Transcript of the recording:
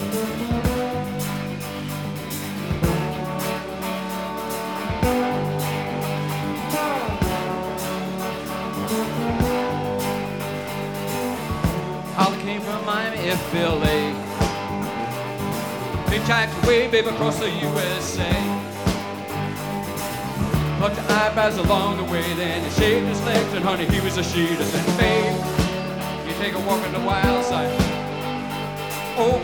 Holly came from Miami, FLA. Hitchhiked away, baby, across the USA. Plucked the eyebrows along the way, then he shaved his legs, and honey, he was a she. I said, babe, you take a walk on the wild side. Oh,